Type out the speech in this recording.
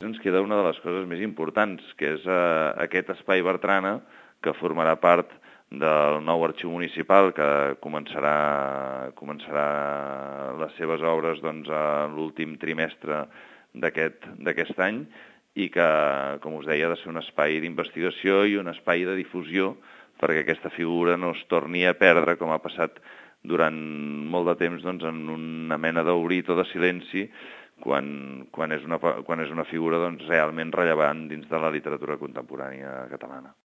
Ens queda una de les coses més importants, que és aquest espai Bertrana, que formarà part del nou arxiu municipal, que començarà les seves obres doncs, a l'últim trimestre d'aquest any, i que, com us deia, ha de ser un espai d'investigació i un espai de difusió perquè aquesta figura no es torni a perdre, com ha passat durant molt de temps doncs, en una mena d'oblit o de silenci, quan és una figura doncs, realment rellevant dins de la literatura contemporània catalana.